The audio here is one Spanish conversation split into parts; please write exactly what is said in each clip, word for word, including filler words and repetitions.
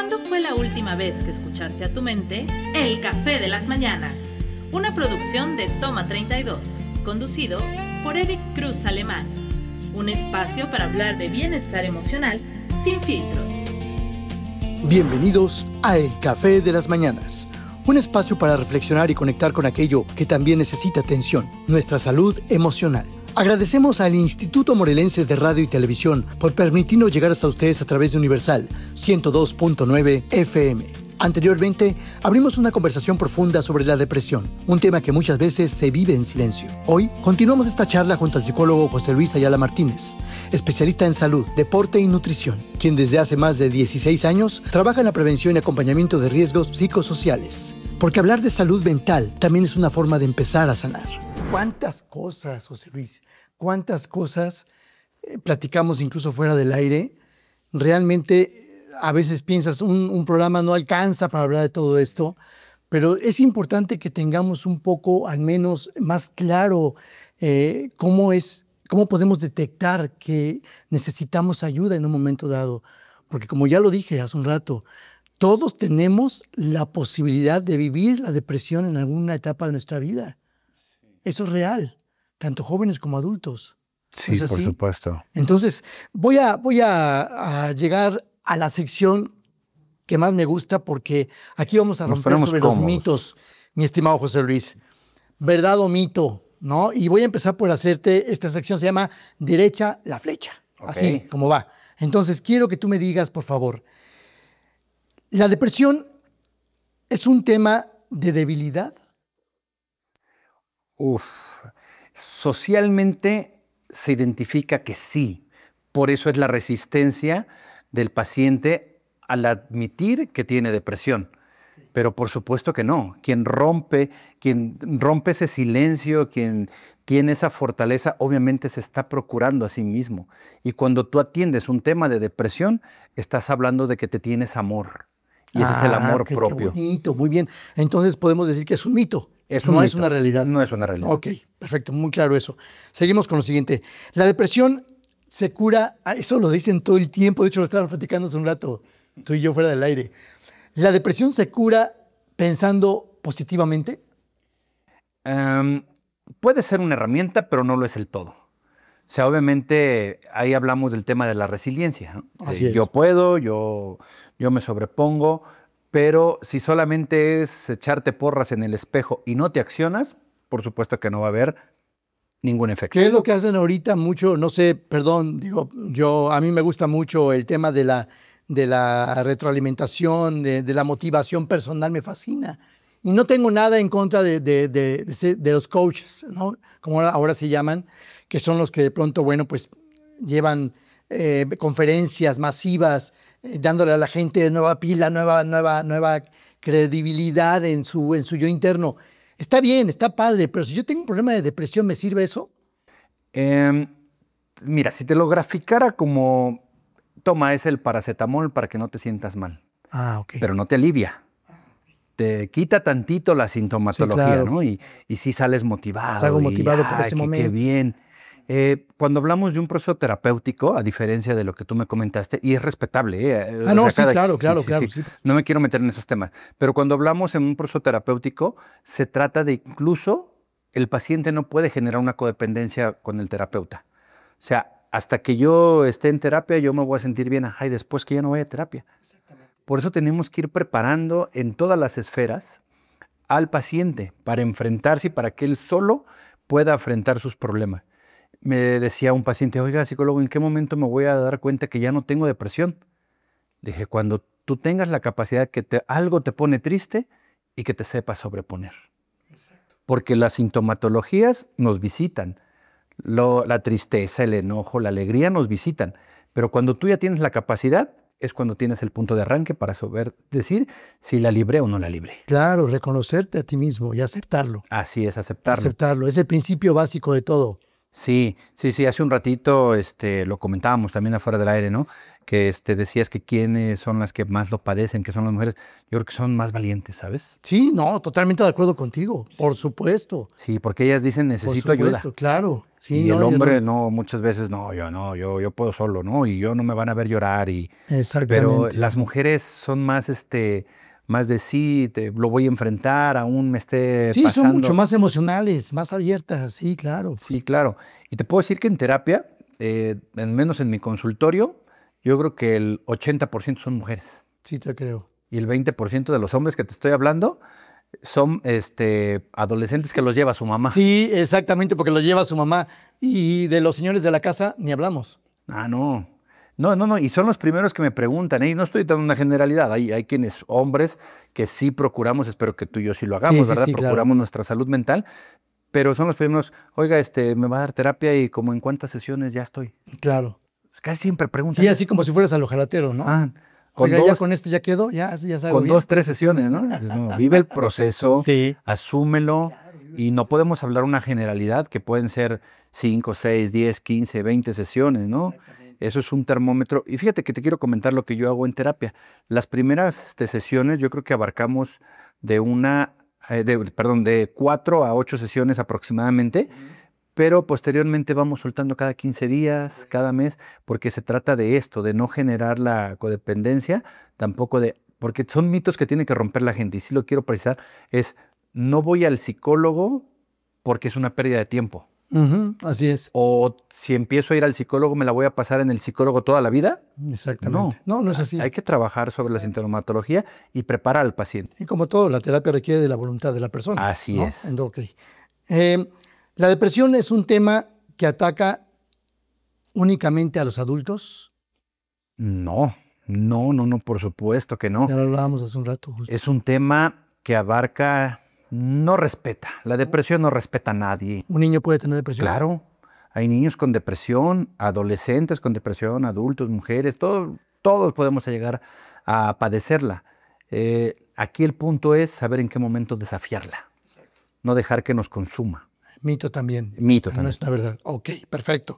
¿Cuándo fue la última vez que escuchaste a tu mente El Café de las Mañanas? Una producción de Toma treinta y dos, conducido por Eric Cruz Alemán. Un espacio para hablar de bienestar emocional sin filtros. Bienvenidos a El Café de las Mañanas, un espacio para reflexionar y conectar con aquello que también necesita atención, nuestra salud emocional. Agradecemos al Instituto Morelense de Radio y Televisión por permitirnos llegar hasta ustedes a través de Universal ciento dos punto nueve F M. Anteriormente, abrimos una conversación profunda sobre la depresión, un tema que muchas veces se vive en silencio. Hoy, continuamos esta charla junto al psicólogo José Luis Ayala Martínez, especialista en salud, deporte y nutrición, quien desde hace más de dieciséis años trabaja en la prevención y acompañamiento de riesgos psicosociales. Porque hablar de salud mental también es una forma de empezar a sanar. ¿Cuántas cosas, José Luis? ¿Cuántas cosas eh, platicamos incluso fuera del aire? Realmente, a veces piensas, un, un programa no alcanza para hablar de todo esto, pero es importante que tengamos un poco, al menos, más claro eh, cómo es, cómo podemos detectar que necesitamos ayuda en un momento dado. Porque como ya lo dije hace un rato, todos tenemos la posibilidad de vivir la depresión en alguna etapa de nuestra vida. Eso es real, tanto jóvenes como adultos. Sí, ¿no es por supuesto. Entonces, voy, a, voy a, a llegar a la sección que más me gusta porque aquí vamos a Nos romper sobre cómodos. los mitos, mi estimado José Luis. ¿Verdad o mito? ¿No? Y voy a empezar por hacerte, esta sección se llama Derecha la Flecha. Okay. Así como va. Entonces, quiero que tú me digas, por favor, ¿la depresión es un tema de debilidad? Uf, socialmente se identifica que sí. Por eso es la resistencia del paciente al admitir que tiene depresión. Pero por supuesto que no. Quien rompe, quien rompe ese silencio, quien tiene esa fortaleza, obviamente se está procurando a sí mismo. Y cuando tú atiendes un tema de depresión, estás hablando de que te tienes amor. Y ese ah, es el amor qué, propio. Qué bonito, muy bien. Entonces podemos decir que es un mito. Es un no mito. es una realidad. No es una realidad. Ok, perfecto, muy claro eso. Seguimos con lo siguiente. La depresión se cura, eso lo dicen todo el tiempo, de hecho lo estábamos platicando hace un rato, tú y yo fuera del aire. ¿La depresión se cura pensando positivamente? Um, puede ser una herramienta, pero no lo es el todo. O sea, obviamente ahí hablamos del tema de la resiliencia, ¿no? Así es. Yo puedo, yo, yo me sobrepongo, pero si solamente es echarte porras en el espejo y no te accionas, por supuesto que no va a haber ningún efecto. ¿Qué es lo que hacen ahorita mucho? No sé, perdón, digo, yo, a mí me gusta mucho el tema de la, de la retroalimentación, de, de la motivación personal, me fascina. Y no tengo nada en contra de, de, de, de, de los coaches, ¿no? Como ahora, ahora se llaman, que son los que de pronto, bueno, pues llevan eh, conferencias masivas, eh, dándole a la gente nueva pila, nueva, nueva, nueva credibilidad en su, en su yo interno. Está bien, está padre, pero si yo tengo un problema de depresión, ¿me sirve eso? Eh, mira, si te lo graficara como, toma, es el paracetamol para que no te sientas mal. Ah, ok. Pero no te alivia. Te quita tantito la sintomatología, sí, claro. ¿No? Y, y sí sales motivado. Salgo motivado y, por ese qué, momento. Qué bien. Eh, cuando hablamos de un proceso terapéutico, a diferencia de lo que tú me comentaste, y es respetable. ¿eh? Ah, no, o sea, sí, cada, claro, sí, claro, sí, claro. Sí. Sí. No me quiero meter en esos temas. Pero cuando hablamos en un proceso terapéutico, se trata de incluso el paciente no puede generar una codependencia con el terapeuta. O sea, hasta que yo esté en terapia, yo me voy a sentir bien, ajá, y después que ya no vaya a terapia. Por eso tenemos que ir preparando en todas las esferas al paciente para enfrentarse y para que él solo pueda enfrentar sus problemas. Me decía un paciente, oiga, psicólogo, ¿en qué momento me voy a dar cuenta que ya no tengo depresión? Dije, cuando tú tengas la capacidad que te, algo te pone triste y que te sepas sobreponer. Exacto. Porque las sintomatologías nos visitan. Lo, la tristeza, el enojo, la alegría nos visitan. Pero cuando tú ya tienes la capacidad, es cuando tienes el punto de arranque para saber decir si la libré o no la libré. Claro, reconocerte a ti mismo y aceptarlo. Así es, aceptarlo. Aceptarlo, es el principio básico de todo. Sí, sí, sí. Hace un ratito este, lo comentábamos también afuera del aire, ¿no? que este, decías que quiénes son las que más lo padecen, que son las mujeres. Yo creo que son más valientes, ¿sabes? Sí, no, totalmente de acuerdo contigo, por supuesto. Sí, porque ellas dicen necesito por supuesto, ayuda. Claro. Sí, y no, el hombre yo no, no, muchas veces no, yo no, yo, yo puedo solo, ¿no? Y yo no me van a ver llorar. Y, Exactamente. pero las mujeres son más, este, más de sí, te, lo voy a enfrentar, aún me esté Sí, pasando. son mucho más emocionales, más abiertas, sí, claro. Sí, claro. Y te puedo decir que en terapia, eh, en menos en mi consultorio, yo creo que el ochenta por ciento son mujeres. Sí, te creo. Y el veinte por ciento de los hombres que te estoy hablando son este, adolescentes que los lleva su mamá. Sí, exactamente, porque lo lleva su mamá. Y de los señores de la casa ni hablamos. Ah, no. No, no, no. Y son los primeros que me preguntan. ¿eh? Y no estoy dando una generalidad. Hay, hay quienes, hombres, que sí procuramos, espero que tú y yo sí lo hagamos, Sí, sí, ¿verdad? sí, Procuramos claro. nuestra salud mental. Pero son los primeros, oiga, este, me va a dar terapia y como en cuántas sesiones ya estoy. Claro. Casi siempre preguntan. Sí, así como si fueras al ojalatero, ¿no? Ah, con Oiga, dos, ya con esto ya quedó, ya, ya salgo con bien. dos, tres sesiones, ¿no? No, vive el proceso, Sí. asúmelo y no podemos hablar una generalidad que pueden ser cinco, seis, diez, quince, veinte sesiones, ¿no? Eso es un termómetro. Y fíjate que te quiero comentar lo que yo hago en terapia. Las primeras este, sesiones yo creo que abarcamos de una, eh, de, perdón, de cuatro a ocho sesiones aproximadamente. Pero posteriormente vamos soltando cada quince días, cada mes, porque se trata de esto, de no generar la codependencia, tampoco de, porque son mitos que tiene que romper la gente, y sí lo quiero precisar, es no voy al psicólogo porque es una pérdida de tiempo. Ujú, así es. O si empiezo a ir al psicólogo, ¿me la voy a pasar en el psicólogo toda la vida? Exactamente. No, no, no es así. Hay que trabajar sobre la sintomatología y preparar al paciente. Y como todo, la terapia requiere de la voluntad de la persona. Así ¿no? es. Entonces, ok. Eh, la depresión es un tema que ataca únicamente a los adultos. No, no, no, no, por supuesto que no. Ya lo hablábamos hace un rato. Justo. Es un tema que abarca, no respeta. La depresión no respeta a nadie. ¿Un niño puede tener depresión? Claro, hay niños con depresión, adolescentes con depresión, adultos, mujeres, todo, todos podemos llegar a padecerla. Eh, aquí el punto es saber en qué momento desafiarla, no dejar que nos consuma. Mito también. Mito No también. es una verdad. Ok, perfecto.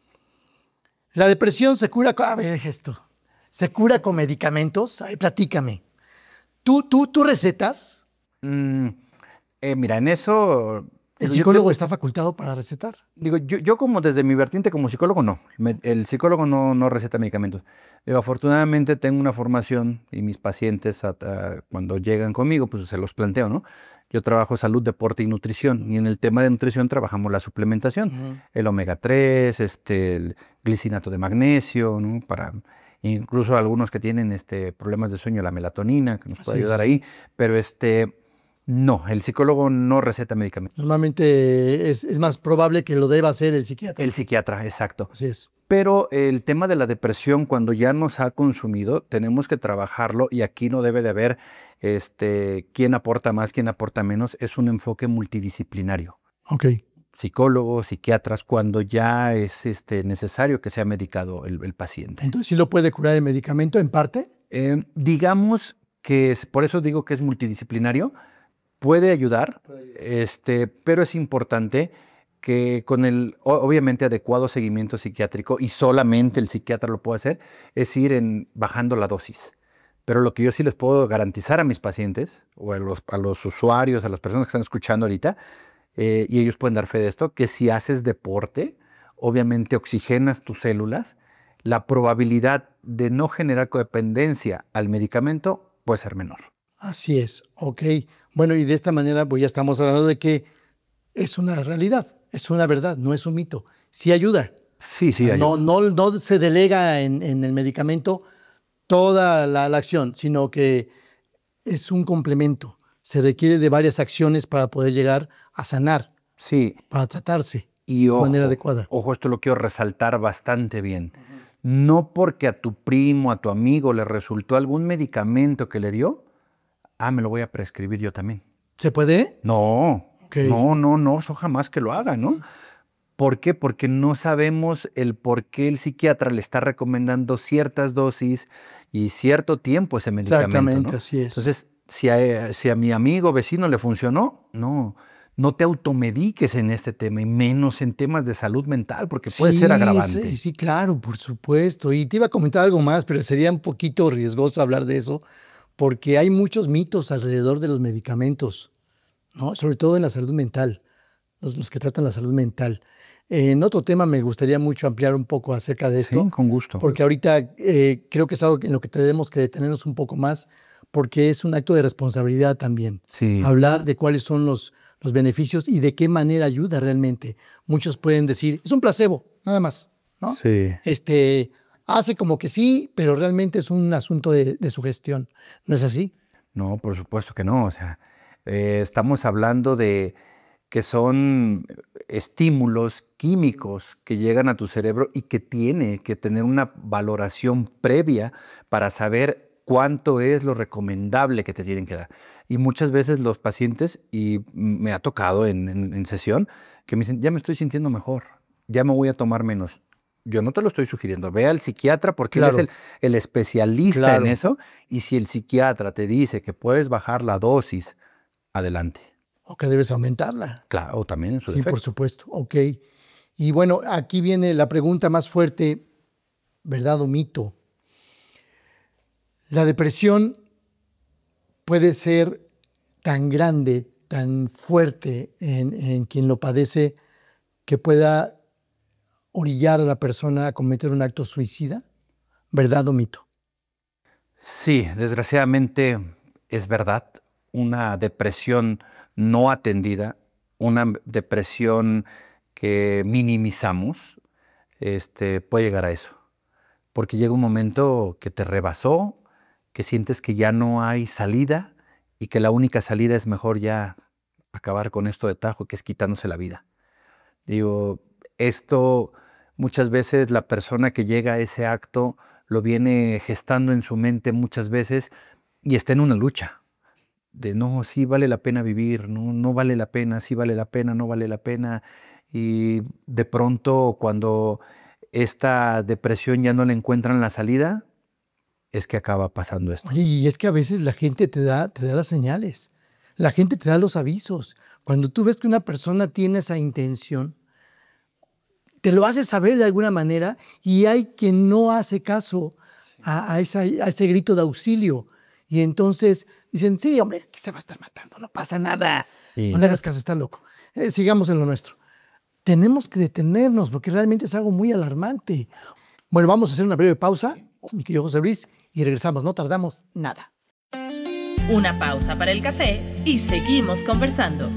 La depresión se cura con... A ver, esto. ¿Se cura con medicamentos? Ay, platícame. ¿Tú, tú, tú recetas? Mm, eh, mira, en eso... ¿El yo psicólogo te- está facultado para recetar? Digo, yo, yo como desde mi vertiente como psicólogo, no. Me- el psicólogo no, no receta medicamentos. Digo, afortunadamente tengo una formación y mis pacientes a- a- cuando llegan conmigo, pues se los planteo, ¿no? Yo trabajo salud, deporte y nutrición. Y en el tema de nutrición trabajamos la suplementación. Ujú. El omega tres, este, el glicinato de magnesio, ¿no? Para incluso algunos que tienen este, problemas de sueño, la melatonina, que nos puede Así ayudar es. ahí. Pero este, no, el psicólogo no receta medicamentos. Normalmente es, es más probable que lo deba hacer el psiquiatra. El psiquiatra, exacto. Así es. Pero el tema de la depresión, cuando ya nos ha consumido, tenemos que trabajarlo y aquí no debe de haber este, quién aporta más, quién aporta menos. Es un enfoque multidisciplinario. Ok. Psicólogos, psiquiatras, cuando ya es este, necesario que sea medicado el, el paciente. Entonces, ¿sí lo puede curar el medicamento en parte? Eh, digamos que, es- por eso digo que es multidisciplinario, puede ayudar, este, pero es importante que con el, o- obviamente, adecuado seguimiento psiquiátrico, y solamente el psiquiatra lo puede hacer, es ir en, bajando la dosis. Pero lo que yo sí les puedo garantizar a mis pacientes, o a los, a los usuarios, a las personas que están escuchando ahorita, eh, y ellos pueden dar fe de esto, que si haces deporte, obviamente oxigenas tus células, la probabilidad de no generar codependencia al medicamento puede ser menor. Así es. Ok. Bueno, y de esta manera, pues ya estamos hablando de que es una realidad, es una verdad, no es un mito. Sí ayuda. Sí, sí, hay. No, no, no se delega en, en el medicamento toda la, la acción, sino que es un complemento. Se requiere de varias acciones para poder llegar a sanar, Sí, para tratarse y de ojo, manera adecuada. ojo, esto lo quiero resaltar bastante bien. No porque a tu primo, a tu amigo le resultó algún medicamento que le dio, ah, me lo voy a prescribir yo también. ¿Se puede? No, Ok. no, no, no, eso jamás que lo haga, ¿no? ¿Por qué? Porque no sabemos el por qué el psiquiatra le está recomendando ciertas dosis y cierto tiempo ese medicamento, Exactamente, ¿no? así es. Entonces, si a, si a mi amigo vecino le funcionó, no, no te automediques en este tema y menos en temas de salud mental, porque puede Sí, ser agravante. Sí, sí, claro, por supuesto. Y te iba a comentar algo más, pero sería un poquito riesgoso hablar de eso, porque hay muchos mitos alrededor de los medicamentos, ¿no? Sobre todo en la salud mental, los, los que tratan la salud mental. En otro tema me gustaría mucho ampliar un poco acerca de esto. Sí, con gusto. Porque ahorita eh, creo que es algo en lo que tenemos que detenernos un poco más, porque es un acto de responsabilidad también. Sí. Hablar de cuáles son los, los beneficios y de qué manera ayuda realmente. Muchos pueden decir, es un placebo, nada más, ¿no? Sí. Este, hace como que sí, pero realmente es un asunto de, de sugestión. ¿No es así? No, por supuesto que no. O sea, eh, estamos hablando de que son estímulos químicos que llegan a tu cerebro y que tiene que tener una valoración previa para saber cuánto es lo recomendable que te tienen que dar. Y muchas veces los pacientes, y me ha tocado en, en, en sesión, que me dicen, ya me estoy sintiendo mejor, ya me voy a tomar menos. Yo no te lo estoy sugiriendo. Ve al psiquiatra porque Claro. él es el, el especialista Claro. en eso. Y si el psiquiatra te dice que puedes bajar la dosis, adelante. O que debes aumentarla. Claro, también en su Sí, defecto. por supuesto. Ok. Y bueno, aquí viene la pregunta más fuerte, ¿verdad o mito? La depresión puede ser tan grande, tan fuerte en, en quien lo padece, que pueda orillar a la persona a cometer un acto suicida, ¿verdad o mito? Sí, desgraciadamente es verdad. Una depresión no atendida, una depresión que minimizamos, este, puede llegar a eso. Porque llega un momento que te rebasó, que sientes que ya no hay salida y que la única salida es mejor ya acabar con esto de tajo, que es quitándose la vida. Digo, esto muchas veces la persona que llega a ese acto lo viene gestando en su mente muchas veces y está en una lucha de no, sí vale la pena vivir, no, no vale la pena, sí vale la pena, no vale la pena. Y de pronto cuando esta depresión ya no le encuentran la salida, es que acaba pasando esto. Oye, y es que a veces la gente te da, te da las señales, la gente te da los avisos. Cuando tú ves que una persona tiene esa intención, te lo hace saber de alguna manera y hay quien no hace caso a, a, esa, a ese grito de auxilio. Y entonces dicen, sí, hombre, aquí se va a estar matando, no pasa nada. Sí. No le hagas caso, está loco. Eh, sigamos en lo nuestro. Tenemos que detenernos porque realmente es algo muy alarmante. Bueno, vamos a hacer una breve pausa, mi querido José Luis, y regresamos. No tardamos nada. Una pausa para el café y seguimos conversando.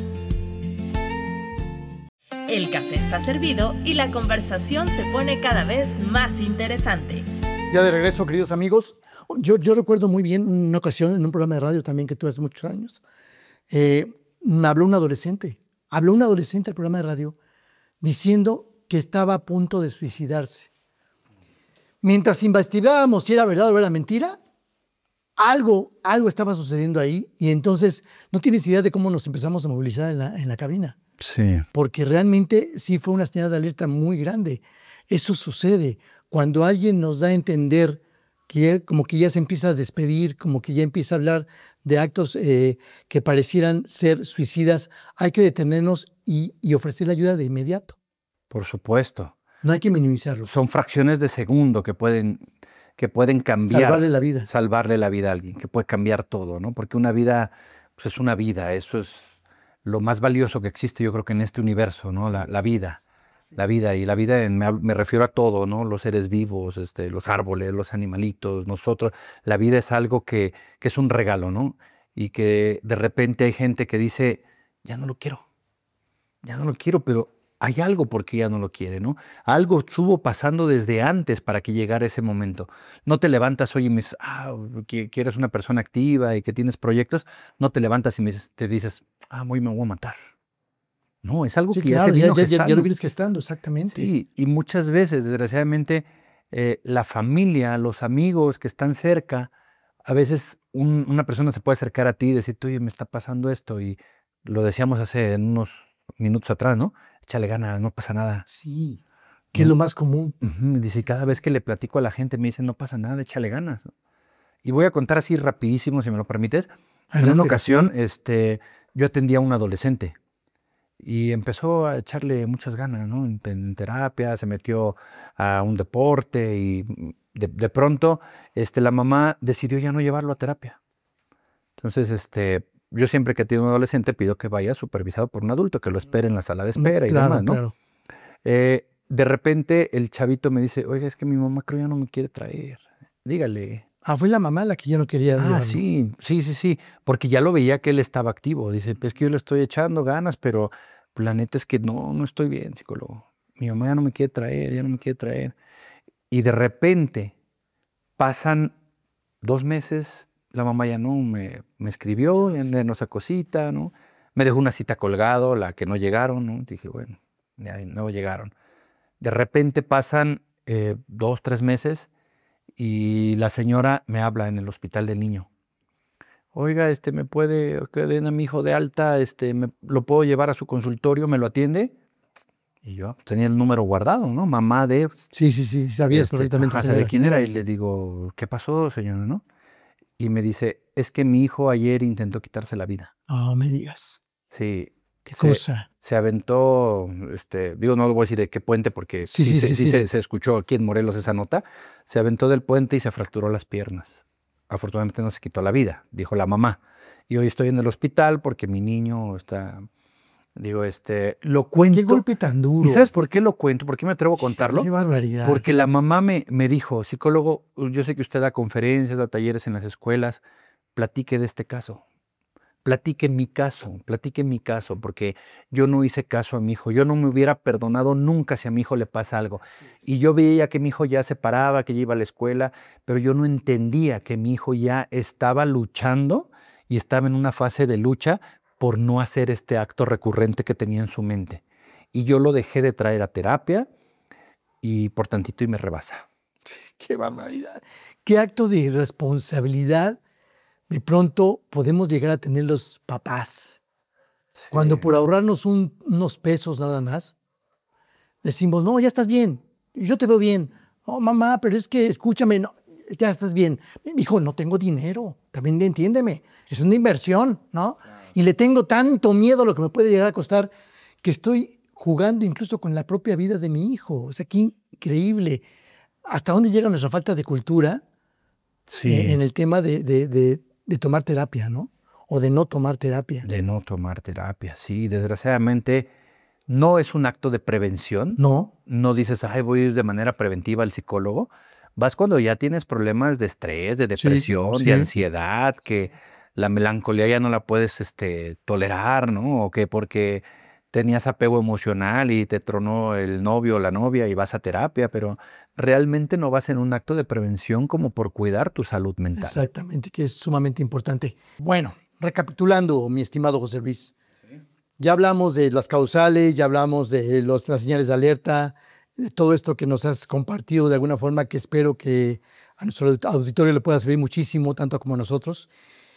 El café está servido y la conversación se pone cada vez más interesante. Ya de regreso, queridos amigos. Yo, yo recuerdo muy bien una ocasión en un programa de radio también que tuve hace muchos años. Eh, me habló un adolescente. Habló un adolescente al programa de radio diciendo que estaba a punto de suicidarse. Mientras investigábamos si era verdad o era mentira, algo, algo estaba sucediendo ahí y entonces no tienes idea de cómo nos empezamos a movilizar en la, en la cabina. Sí. Porque realmente sí fue una señal de alerta muy grande. Eso sucede cuando alguien nos da a entender que como que ya se empieza a despedir, como que ya empieza a hablar de actos eh, que parecieran ser suicidas. Hay que detenernos y, y ofrecer la ayuda de inmediato. Por supuesto. No hay que minimizarlo. Son fracciones de segundo que pueden, que pueden cambiar. Salvarle la vida. Salvarle la vida a alguien, que puede cambiar todo, ¿no? Porque una vida, pues es una vida, eso es lo más valioso que existe, yo creo que en este universo, ¿no? La, la vida. La vida, y la vida en, me, me refiero a todo, ¿no? Los seres vivos, este, los árboles, los animalitos, nosotros. La vida es algo que, que es un regalo, ¿no? Y que de repente hay gente que dice, ya no lo quiero, ya no lo quiero, pero hay algo por qué ya no lo quiere, ¿no? Algo estuvo pasando desde antes para que llegara ese momento. No te levantas hoy y me dices, ah, que, que eres una persona activa y que tienes proyectos, no te levantas y me dices, te dices, ah, hoy me voy a matar. No, es algo Sí, que claro, ya se vino ya, ya, gestando. ya lo vienes gestando, exactamente. Sí, y muchas veces, desgraciadamente, eh, la familia, los amigos que están cerca, a veces un, una persona se puede acercar a ti y decirte, oye, me está pasando esto, y lo decíamos hace unos minutos atrás, ¿no? Échale ganas, no pasa nada. Sí, que es lo más común. Uh-huh. Dice, cada vez que le platico a la gente me dicen, no pasa nada, échale ganas. Y voy a contar así rapidísimo, si me lo permites. Adelante. En una ocasión, este, yo atendía a un adolescente Y empezó a echarle muchas ganas, ¿no? En, en terapia, se metió a un deporte y de, de pronto este, la mamá decidió ya no llevarlo a terapia. Entonces, este, yo siempre que tengo un adolescente pido que vaya supervisado por un adulto, que lo espere en la sala de espera y Claro, demás, ¿no? claro. Eh, de repente el chavito me dice, oiga, es que mi mamá creo ya no me quiere traer. Dígale. Ah, fue la mamá la que ya no quería Ah, llevarlo. sí, sí, sí, sí, porque ya lo veía que él estaba activo. Dice, pues que yo le estoy echando ganas, pero la neta es que no, no estoy bien, psicólogo. Mi mamá ya no me quiere traer, ya no me quiere traer. Y de repente pasan dos meses, la mamá ya no me, me escribió, ya no esa cosita, ¿no? Me dejó una cita colgado, la que no llegaron, ¿no? Dije, bueno, ya no llegaron. De repente pasan eh, dos, tres meses y la señora me habla en el hospital del niño. Oiga, este, ¿me puede, que den a mi hijo de alta, este, me, lo puedo llevar a su consultorio, me lo atiende? Y yo pues, tenía el número guardado, ¿no? Mamá de... Sí, sí, sí, sabías Este, perfectamente ajá, quién sabía era. quién era y le digo, ¿qué pasó, señora, no? Y me dice, es que mi hijo ayer intentó quitarse la vida. Ah, me digas. Sí, Qué se, cosa. se aventó, este, digo, no lo voy a decir de qué puente porque Sí, sí, sí, se, sí, sí sí. se, se escuchó aquí en Morelos esa nota. Se aventó del puente y se fracturó las piernas. Afortunadamente no se quitó la vida, dijo la mamá. Y hoy estoy en el hospital porque mi niño está, digo, este, lo cuento. Qué golpe tan duro. ¿Y sabes por qué lo cuento? ¿Por qué me atrevo a contarlo? Qué barbaridad. Porque la mamá me, me dijo, psicólogo, yo sé que usted da conferencias, da talleres en las escuelas, platique de este caso. Platique mi caso, platique mi caso, porque yo no hice caso a mi hijo. Yo no me hubiera perdonado nunca si a mi hijo le pasa algo. Y yo veía que mi hijo ya se paraba, que ya iba a la escuela, pero yo no entendía que mi hijo ya estaba luchando y estaba en una fase de lucha por no hacer este acto recurrente que tenía en su mente. Y yo lo dejé de traer a terapia y por tantito y me rebasa. Qué barbaridad. Qué acto de irresponsabilidad de pronto podemos llegar a tener los papás. Sí. Cuando por ahorrarnos un, unos pesos nada más, decimos, no, ya estás bien, yo te veo bien. No, mamá, pero es que escúchame, no, ya estás bien. Hijo, no tengo dinero, también entiéndeme, es una inversión, ¿no? Claro. Y le tengo tanto miedo a lo que me puede llegar a costar que estoy jugando incluso con la propia vida de mi hijo. O sea, qué increíble. ¿Hasta dónde llega nuestra falta de cultura? Sí. eh, en el tema de, de, de, de tomar terapia, ¿no? O de no tomar terapia. De no tomar terapia, sí. Desgraciadamente no es un acto de prevención. No. No dices, ay, voy a ir de manera preventiva al psicólogo. Vas cuando ya tienes problemas de estrés, de depresión, sí, sí. de ansiedad, que la melancolía ya no la puedes este, tolerar, ¿no? O que porque tenías apego emocional y te tronó el novio o la novia y vas a terapia, pero realmente no vas en un acto de prevención como por cuidar tu salud mental. Exactamente, que es sumamente importante. Bueno, recapitulando, mi estimado José Luis, sí. Ya hablamos de las causales, ya hablamos de los, las señales de alerta, de todo esto que nos has compartido de alguna forma que espero que a nuestro auditorio le pueda servir muchísimo, tanto como a nosotros.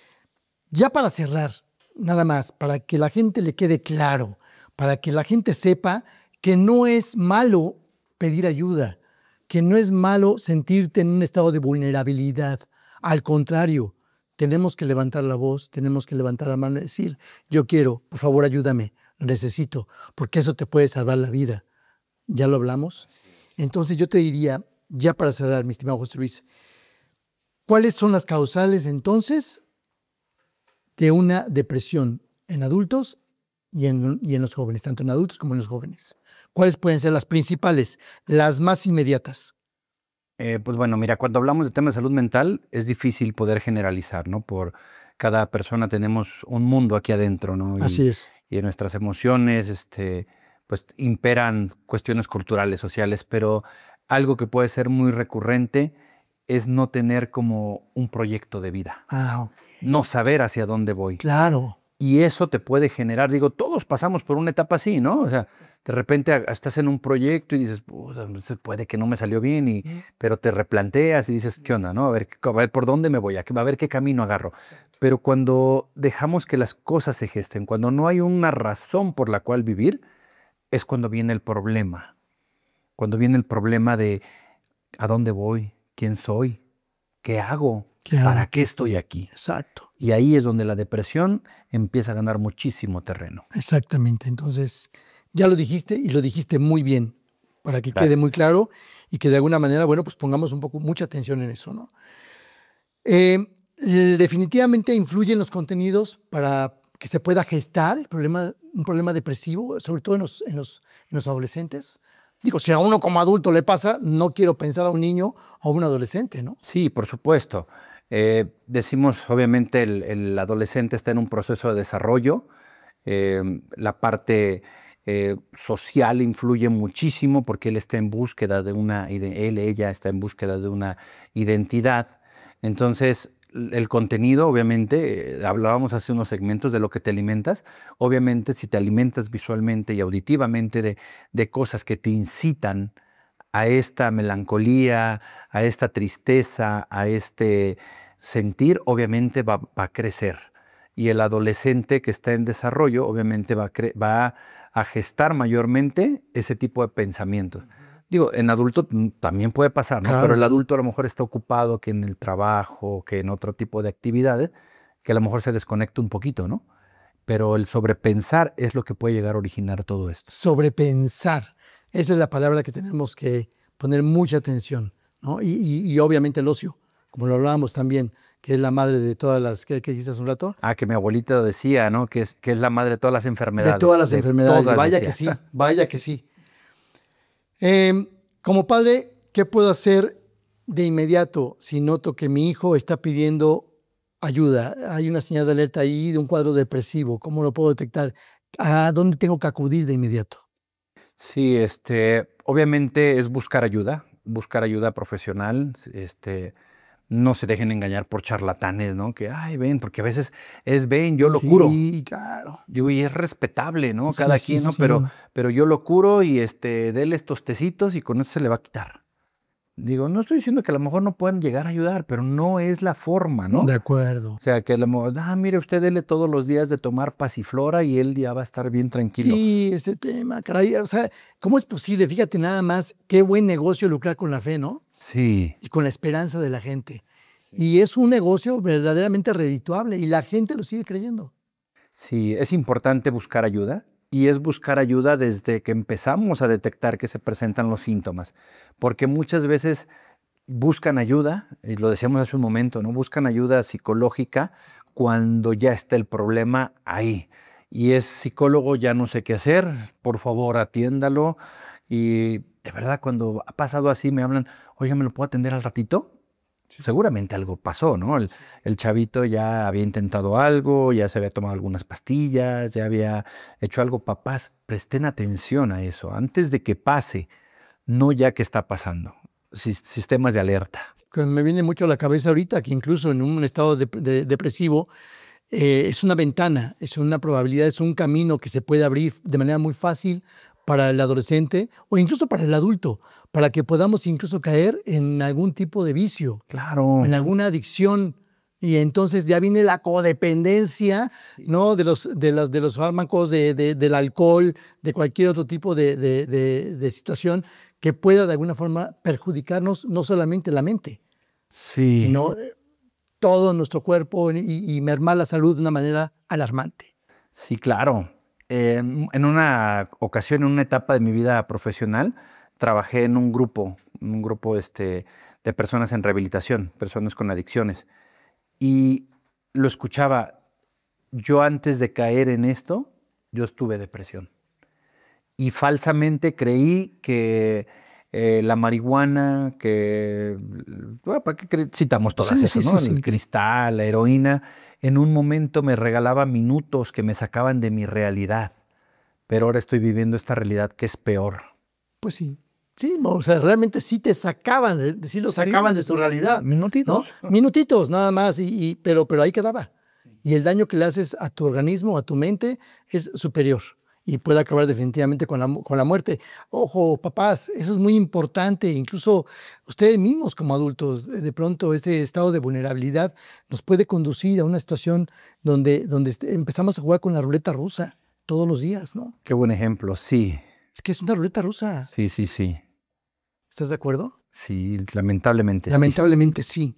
Ya para cerrar, nada más, para que la gente le quede claro, para que la gente sepa que no es malo pedir ayuda, que no es malo sentirte en un estado de vulnerabilidad. Al contrario, tenemos que levantar la voz, tenemos que levantar la mano y decir, yo quiero, por favor ayúdame, lo necesito, porque eso te puede salvar la vida. ¿Ya lo hablamos? Entonces yo te diría, ya para cerrar, mi estimado José Luis, ¿cuáles son las causales entonces de una depresión en adultos y en, y en los jóvenes, tanto en adultos como en los jóvenes? ¿Cuáles pueden ser las principales, las más inmediatas? Eh, pues bueno, mira, cuando hablamos de temas de salud mental es difícil poder generalizar, ¿no? Por cada persona tenemos un mundo aquí adentro, ¿no? Y, Así es. Y en nuestras emociones, este, pues imperan cuestiones culturales, sociales, pero algo que puede ser muy recurrente es no tener como un proyecto de vida. Ah, okay. No saber hacia dónde voy. Claro. Y eso te puede generar, digo, todos pasamos por una etapa así, ¿no? O sea, de repente estás en un proyecto y dices, puede que no me salió bien, y, pero te replanteas y dices, ¿qué onda, no? A ver, a ver por dónde me voy, a ver qué camino agarro. Pero cuando dejamos que las cosas se gesten, cuando no hay una razón por la cual vivir, es cuando viene el problema. Cuando viene el problema de ¿a dónde voy? ¿Quién soy? ¿qué hago? ¿Qué hago? ¿Para qué estoy aquí? Exacto. Y ahí es donde la depresión empieza a ganar muchísimo terreno. Exactamente. Entonces, ya lo dijiste y lo dijiste muy bien, para que Gracias. quede muy claro y que de alguna manera, bueno, pues pongamos un poco, mucha atención en eso, ¿no? Eh, definitivamente influyen los contenidos para que se pueda gestar el problema, un problema depresivo, sobre todo en los, en los, en los adolescentes. Digo, si a uno como adulto le pasa, no quiero pensar a un niño o a un adolescente, ¿no? Sí, por supuesto. Eh, decimos, obviamente, el, el adolescente está en un proceso de desarrollo. Eh, la parte eh, social influye muchísimo porque él está en búsqueda de una, él, ella está en búsqueda de una identidad. Entonces, el contenido, obviamente, eh, hablábamos hace unos segmentos de lo que te alimentas. Obviamente, si te alimentas visualmente y auditivamente de, de cosas que te incitan a esta melancolía, a esta tristeza, a este sentir, obviamente va, va a crecer. Y el adolescente que está en desarrollo, obviamente va a, va a gestar mayormente ese tipo de pensamientos. Digo, en adulto también puede pasar, ¿no? Claro. Pero el adulto a lo mejor está ocupado que en el trabajo, que en otro tipo de actividades, que a lo mejor se desconecta un poquito, ¿no? Pero el sobrepensar es lo que puede llegar a originar todo esto. Sobrepensar. Esa es la palabra que tenemos que poner mucha atención, ¿no? Y, y, y obviamente el ocio, como lo hablábamos también, que es la madre de todas las, ¿qué, qué dijiste hace un rato? Ah, que mi abuelita decía, ¿no? Que es, que es la madre de todas las enfermedades. De todas las de enfermedades, todas vaya decía. que sí, vaya que sí. Eh, como padre, ¿qué puedo hacer de inmediato si noto que mi hijo está pidiendo ayuda? Hay una señal de alerta ahí de un cuadro depresivo, ¿cómo lo puedo detectar? ¿A dónde tengo que acudir de inmediato? Sí, este, obviamente es buscar ayuda, buscar ayuda profesional, este, no se dejen engañar por charlatanes, ¿no? Que, ay, ven, porque a veces es, ven, yo lo sí, curo. Sí, claro. Digo, y es respetable, ¿no? Cada sí, quien, sí, ¿no? sí. Pero, pero yo lo curo y, este, déle estos tecitos y con eso se le va a quitar. Digo, no estoy diciendo que a lo mejor no puedan llegar a ayudar, pero no es la forma, ¿no? De acuerdo. O sea, que a lo mejor, ah, mire, usted dele todos los días de tomar pasiflora y él ya va a estar bien tranquilo. Sí, ese tema, caray. O sea, ¿cómo es posible? Fíjate nada más, qué buen negocio lucrar con la fe, ¿no? Sí. Y con la esperanza de la gente. Y es un negocio verdaderamente redituable y la gente lo sigue creyendo. Sí, es importante buscar ayuda. Y es buscar ayuda desde que empezamos a detectar que se presentan los síntomas. Porque muchas veces buscan ayuda, y lo decíamos hace un momento, ¿no? Buscan ayuda psicológica cuando ya está el problema ahí. Y es psicólogo, ya no sé qué hacer, por favor atiéndalo. Y de verdad, cuando ha pasado así, me hablan, oiga, ¿me lo puedo atender al ratito? Sí. Seguramente algo pasó, ¿no? El, el chavito ya había intentado algo, ya se había tomado algunas pastillas, ya había hecho algo. Papás, presten atención a eso, antes de que pase, no ya que está pasando. Sistemas de alerta. Me viene mucho a la cabeza ahorita que incluso en un estado de, de, depresivo eh, es una ventana, es una probabilidad, es un camino que se puede abrir de manera muy fácil para el adolescente o incluso para el adulto, para que podamos incluso caer en algún tipo de vicio, claro, en alguna adicción. Y entonces ya viene la codependencia, ¿no? de, los, de, los, de los fármacos, de, de, del alcohol, de cualquier otro tipo de, de, de, de situación que pueda de alguna forma perjudicarnos no solamente la mente, sí. sino todo nuestro cuerpo y, y mermar la salud de una manera alarmante. Sí, claro. Eh, en una ocasión, en una etapa de mi vida profesional, trabajé en un grupo, un grupo este, de personas en rehabilitación, personas con adicciones. Y lo escuchaba, yo antes de caer en esto, yo estuve en depresión. Y falsamente creí que eh, la marihuana, que, bueno, ¿para qué citamos todas sí, esas, sí, ¿no? Sí, El sí. cristal, la heroína, en un momento me regalaba minutos que me sacaban de mi realidad. Pero ahora estoy viviendo esta realidad que es peor. Pues sí. Sí, o sea, realmente sí te sacaban, de, sí lo sacaban de su realidad. Minutitos. ¿No? Minutitos nada más, y, y, pero, pero ahí quedaba. Y el daño que le haces a tu organismo, a tu mente, es superior y puede acabar definitivamente con la, con la muerte. Ojo, papás, eso es muy importante. Incluso ustedes mismos como adultos, de pronto este estado de vulnerabilidad nos puede conducir a una situación donde, donde empezamos a jugar con la ruleta rusa todos los días, ¿no? Qué buen ejemplo, sí. Es que es una ruleta rusa. Sí, sí, sí. ¿Estás de acuerdo? Sí, lamentablemente Lamentablemente sí. sí.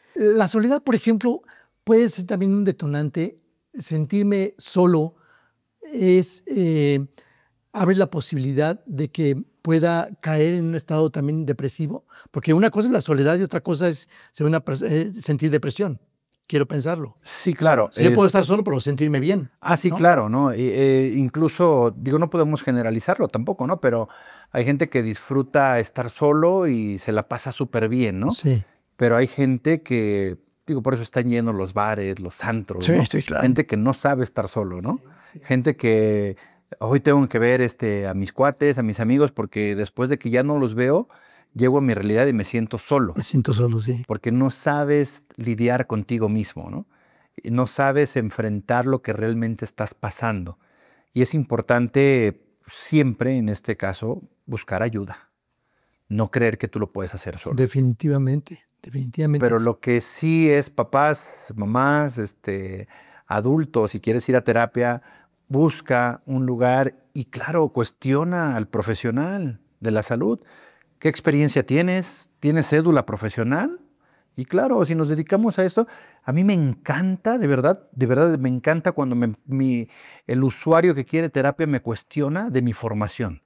La soledad, por ejemplo, puede ser también un detonante. Sentirme solo es eh, abre la posibilidad de que pueda caer en un estado también depresivo, porque una cosa es la soledad y otra cosa es ser una, eh, sentir depresión. Quiero pensarlo. Sí, claro. Si yo puedo estar solo, pero sentirme bien. Ah, sí, ¿no? claro, ¿no? E, eh, incluso, digo, no podemos generalizarlo tampoco, ¿no? Pero hay gente que disfruta estar solo y se la pasa súper bien, ¿no? Sí. Pero hay gente que, digo, por eso están llenos los bares, los antros, Sí, ¿no? sí, claro. Gente que no sabe estar solo, ¿no? Sí, sí. Gente que hoy tengo que ver este, a mis cuates, a mis amigos, porque después de que ya no los veo, llego a mi realidad y me siento solo. Me siento solo, sí. Porque no sabes lidiar contigo mismo, ¿no? Y no sabes enfrentar lo que realmente estás pasando. Y es importante siempre, en este caso, buscar ayuda. No creer que tú lo puedes hacer solo. Definitivamente, definitivamente. Pero lo que sí es papás, mamás, este, adultos, si quieres ir a terapia, busca un lugar y, claro, cuestiona al profesional de la salud. ¿Qué experiencia tienes? ¿Tienes cédula profesional? Y claro, si nos dedicamos a esto, a mí me encanta, de verdad, de verdad me encanta cuando me, mi, el usuario que quiere terapia me cuestiona de mi formación.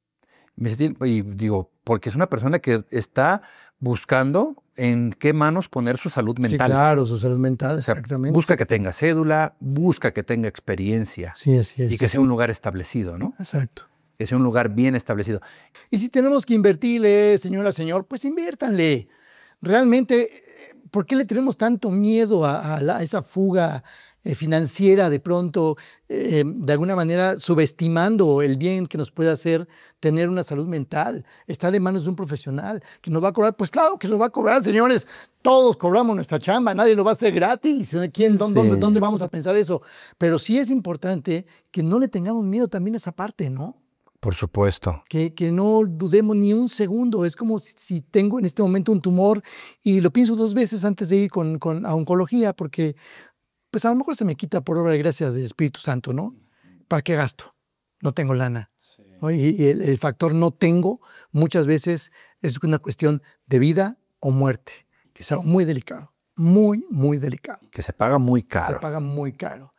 Y digo, porque es una persona que está buscando en qué manos poner su salud mental. Sí, claro, su salud mental, o sea, exactamente. Busca que tenga cédula, busca que tenga experiencia. Sí, así es. Y que sea un lugar establecido, ¿no? Exacto. Que sea un lugar bien establecido. Y si tenemos que invertirle, señora, señor, pues inviértanle. Realmente, ¿por qué le tenemos tanto miedo a, a, la, a esa fuga eh, financiera de pronto, eh, de alguna manera subestimando el bien que nos puede hacer tener una salud mental, estar en manos de un profesional que nos va a cobrar? Pues claro que nos va a cobrar, señores. Todos cobramos nuestra chamba, nadie lo va a hacer gratis. ¿Quién, Sí. dónde, ¿Dónde vamos a pensar eso? Pero sí es importante que no le tengamos miedo también a esa parte, ¿no? Por supuesto. Que, que no dudemos ni un segundo. Es como si, si tengo en este momento un tumor y lo pienso dos veces antes de ir con, con, a oncología, porque pues a lo mejor se me quita por obra de gracia del Espíritu Santo, ¿no? ¿Para qué gasto? No tengo lana. Sí. ¿No? Y, y el, el factor no tengo muchas veces es una cuestión de vida o muerte, que es algo muy delicado, muy, muy delicado. Que se paga muy caro. Se paga muy caro.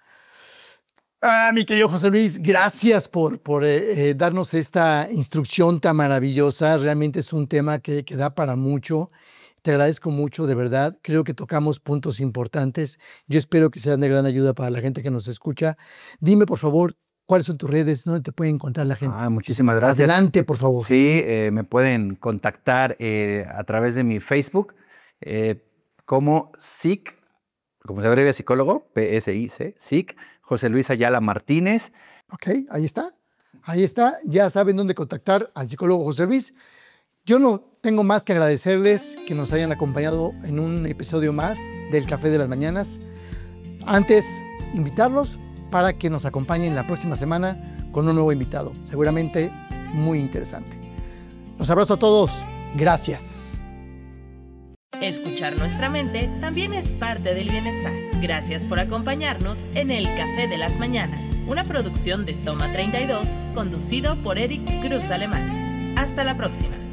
Ah, mi querido José Luis, gracias por, por eh, eh, darnos esta instrucción tan maravillosa. Realmente es un tema que, que da para mucho. Te agradezco mucho, de verdad. Creo que tocamos puntos importantes. Yo espero que sean de gran ayuda para la gente que nos escucha. Dime, por favor, ¿cuáles son tus redes? ¿Dónde te puede encontrar la gente? Ah, muchísimas gracias. Adelante, por favor. Sí, eh, me pueden contactar eh, a través de mi Facebook eh, como S I C, como se abrevia psicólogo, P S I C, S I C, José Luis Ayala Martínez. Ok, ahí está. Ahí está. Ya saben dónde contactar al psicólogo José Luis. Yo no tengo más que agradecerles que nos hayan acompañado en un episodio más del Café de las Mañanas. Antes, invitarlos para que nos acompañen la próxima semana con un nuevo invitado, seguramente muy interesante. Los abrazo a todos. Gracias. Escuchar nuestra mente también es parte del bienestar. Gracias por acompañarnos en el Café de las Mañanas, una producción de Toma treinta y dos, conducido por Eric Cruz Alemán. Hasta la próxima.